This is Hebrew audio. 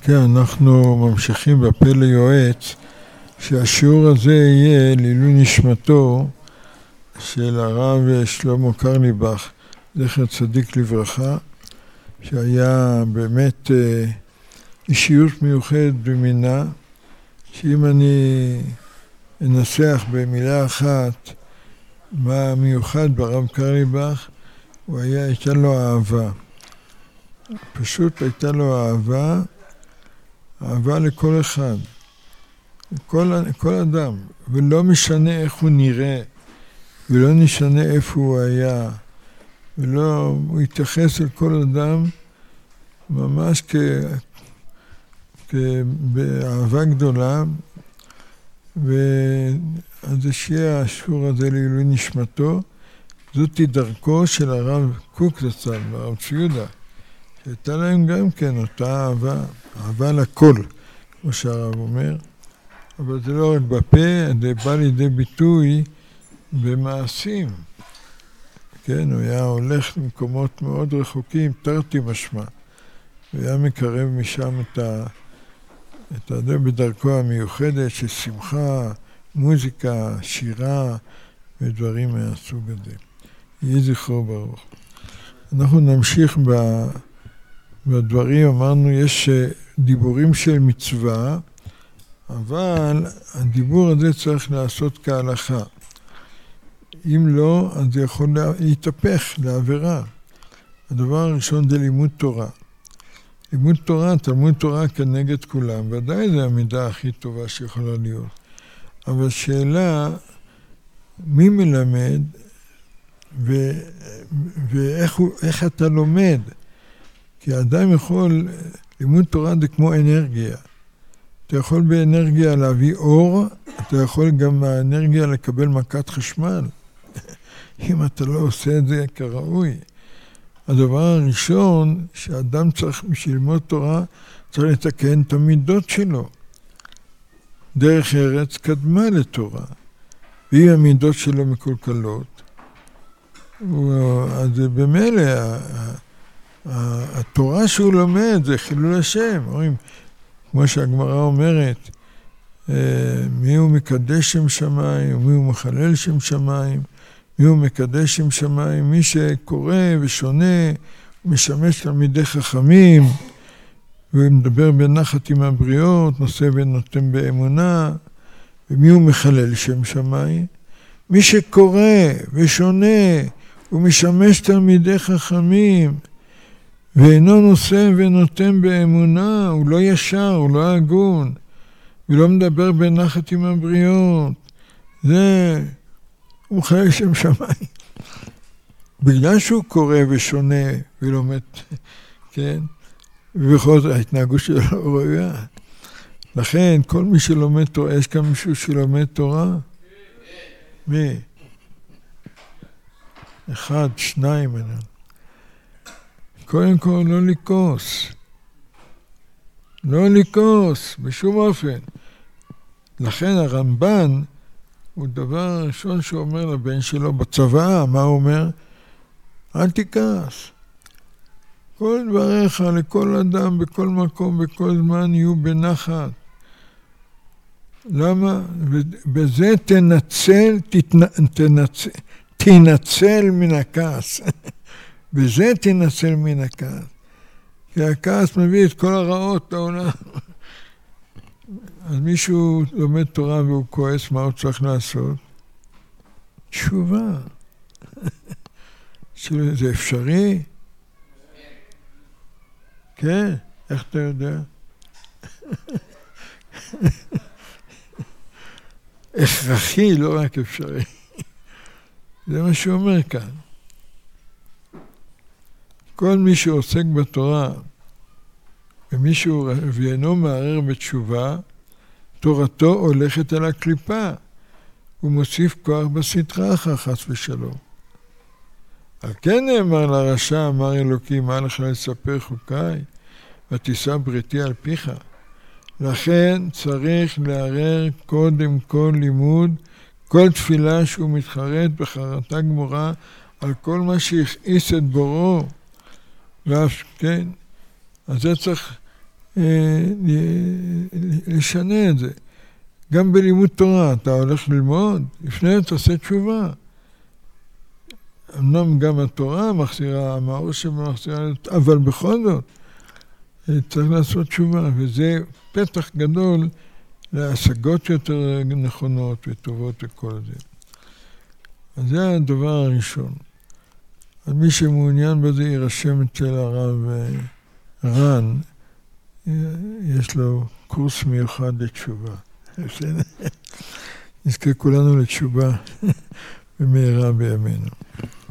כן, אנחנו ממשיכים בפה ליועץ, שהשיעור הזה יהיה לעילוי נשמתו של הרב שלמה קרליבך, זכר צדיק לברכה, שהיה באמת אישיות מיוחדת במינה, שאם אני אנסח במילה אחת מה מיוחד ברב קרליבך, הייתה לו אהבה. פשוט הייתה לו אהבה לכל אחד, כל אדם, ולא משנה איך הוא נראה, ולא משנה איפה הוא היה, הוא התייחס אל כל אדם ממש באהבה גדולה, ואז שיהיה השיעור הזה לעילוי נשמתו. זאת דרכו של הרב קוק זצ"ל, הרב ציודה, שהייתה להם גם כן אותה אהבה לכל, כמו שהרב אומר, אבל זה לא רק בפה, זה בא לידי ביטוי במעשים. כן, הוא היה הולך למקומות מאוד רחוקים, תרתי משמע, הוא היה מקרב משם את זה בדרכו המיוחדת של שמחה, מוזיקה, שירה ודברים מהסוג הזה. יהי זכרו ברוך. אנחנו נמשיך בדברים, אמרנו יש דיבורים של מצווה, אבל הדיבור הזה צריך לעשות כהלכה. אם לא, אז זה יכול להתהפך לעבירה. הדבר הראשון זה לימוד תורה. לימוד תורה, תלמוד תורה כנגד כולם, ודאי זה המידה הכי טובה שיכולה להיות. אבל שאלה, מי מלמד ואיך אתה לומד? כי האדם יכול, לימוד תורה זה כמו אנרגיה. אתה יכול באנרגיה להביא אור, אתה יכול גם באנרגיה לקבל מכת חשמל. אם אתה לא עושה את זה כראוי. הדבר הראשון שאדם צריך בשביל ללמוד תורה, צריך לתקן את המידות שלו. דרך ארץ קדמה לתורה. ואם המידות שלו מקולקלות, אז במילא התורה שהוא לומד זה חילול השם. אומרים, כמו שהגמרא אומרת, מי הוא מקדש שם שמיים, ומי הוא מחלל שם שמיים, מי הוא מקדש שם שמיים, מי שקורא ושונה, משמש תלמידי חכמים, ומדבר בנחת עם הבריות, נושא ונותן באמונה, ומי הוא מחלל שם שמיים, מי שקורא ושונה, ומשמש תלמידי חכמים, ואינו נושא ונותן באמונה, הוא לא ישר, הוא לא הגון, ולא מדבר בנחת עם הבריות, זה הוא מחלל שם שמיים. בגלל שהוא קורא ושונה ולומד, כן? ובכל זאת ההתנהגות שלו לא ראויה. לכן כל מי שלומד תורה, יש כאן מישהו שלומד תורה? מי? אחד, שניים. קודם כל לא לקוס. לא לקוס, בשום אופן. לכן הרמב"ן הוא דבר ראשון שהוא אומר לבן שלו בצבא, מה הוא אומר? אל תכעס. כל דבריך לכל אדם, בכל מקום, בכל זמן, יהיו בנחת. למה? בזה תנצל מן הכעס. בזה תנצל מן הכעס. כי הכעס מביא את כל הרעות לעולם. אז מישהו לומד תורה והוא כועס, מה הוא צריך לעשות? תשובה. זה אפשרי? כן, איך אתה יודע? הכרחי, לא רק אפשרי. זה מה שהוא אומר כאן. כל מי שעוסק בתורה, ומישהו ואינו מערער בתשובה, תורתו הולכת על הקליפה. הוא מוסיף כוח בסטרה אחר, חס ושלום. על כן נאמר לרשע, אמר אלוקים, מה לך לספר חוקיי, ותישא בריתי על פיך. לכן צריך לערער קודם כל לימוד, כל תפילה שהוא מתחרט בחרטה גמורה, על כל מה שהכעיס את בוראו. ואף כן, אז זה צריך לשנה את זה. גם בלימוד תורה, אתה הולך ללמוד, לפני אתה עושה תשובה. אמנם גם התורה מחזירה, המאור שמחזירה, אבל בכל זאת, צריך לעשות תשובה, וזה פתח גדול להשגות יותר נכונות וטובות וכל זה. אז זה הדבר הראשון. אז מי שמעוניין בזה יירשם אצל הרב רן, יש לו קורס מיוחד לתשובה. נזכה כולנו לתשובה במהרה בימינו.